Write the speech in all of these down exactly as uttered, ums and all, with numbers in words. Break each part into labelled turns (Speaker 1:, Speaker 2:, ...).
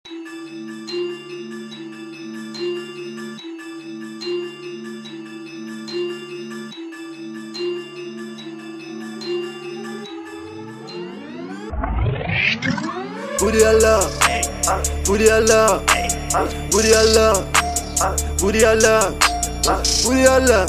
Speaker 1: Booty Allah, booty Allah, booty Allah, booty Allah, booty Allah,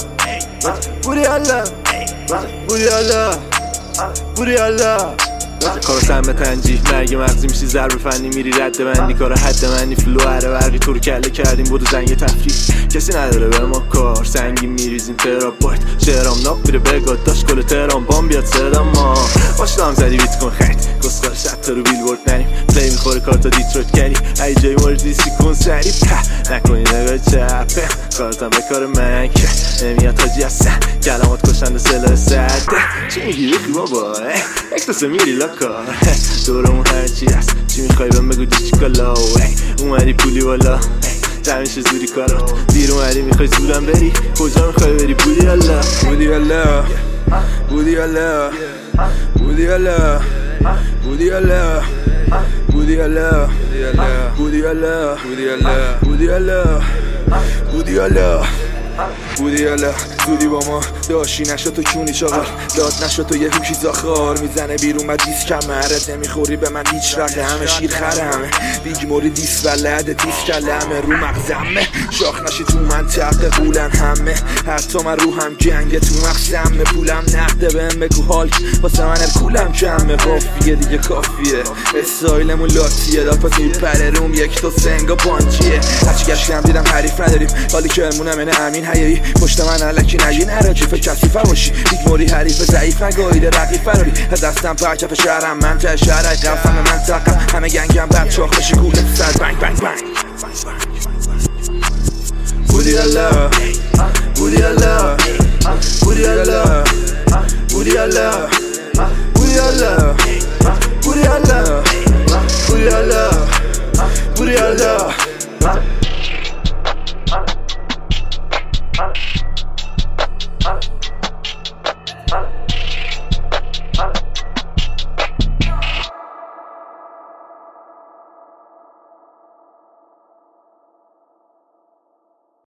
Speaker 1: booty Allah, booty Allah, booty Allah.
Speaker 2: کارو سمه تنجیح مرگ مغزی میشی ضرب فنی میری رد بندی کار حد منی فلو هره برقی تو رو کله کردیم بودو زنگ تفریح کسی نداره به ما کار سنگی میریزیم ترابایت شهرام ناب بیره بگاد داشت کل تهران بام بیاد صدام ما باشتام زدی بیت کن خرید کسکار شد تا رو بیلبورد نریم پلی میخوره کارتا دیترویت کری ای جای مورد دیسی کن سری په نکنی نگاه چپه کارتم به کار من که نمیاد تاجی هستن کلمات کشنده سلاح سرده چی میگی بخی بابا یک دو سه میری لاکار دورمون هرچی هست چی میخوای بهم بگو دیچی کالا اومدی پولی والا همیشه زوری کارات دیر اومدی میخوای زورم بری کجا میخوای بری بودی الله
Speaker 3: بودی الله بودی الله بودی الله بودی الله بودی الله بودی الله بودی الله بودی الله بودی الله بودی الله زودی با ما داشتی نشد تو کونی چاقال داد نشد تو یه هوشی زاخار میزنه بیرون و دیس کمرت نمیخوری به من هیچ رقه همه شیر خره همه بیگ موری دیس ولده دیس کله همه رو مغزمه شاخ نشی تو منطقه قولن همه حتی من روحم جنگه تو مغزمه پولم نقده بهم بگو هالک واسه من کولم کمه قافیه دیگه کافیه استایلمون لاتیه داد میپره روم یک تا سنگا پانچیه هرچی گشتم دیدم حریف نداریم حالی که المونم اینه امین حیایی پشت من علکی نگی نراجی فکر کسیفه باشی دیگ موری حریف ضعیف نگاهیده رقیب فراری از دستم پرکف شهرم من ته شهر قفم منطقم همه گنگم بد چاخ بشی گوله تو سر بنگ بنگ بنگ
Speaker 1: بودی الله بودی الله بودی الله بودی الله